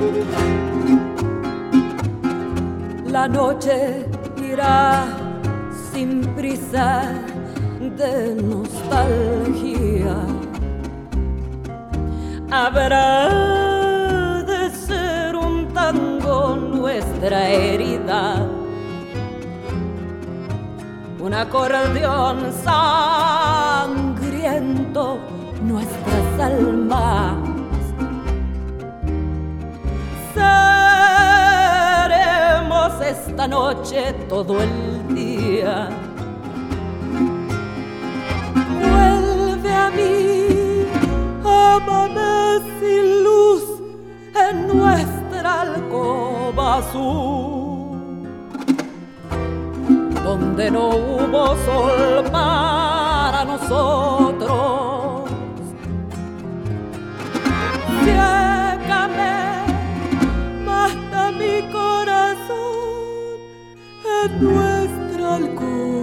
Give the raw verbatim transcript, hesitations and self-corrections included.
La noche irá sin prisa de nostalgia. Habrá de ser un tango nuestra herida, un acordeón sangriento nuestras almas. Seremos esta noche todo el día. Vuelve a mí, amame sin luz en nuestra alcoba azul, donde no hubo sol para nosotros. Ciégame, mata mi corazón en nuestra alcoba.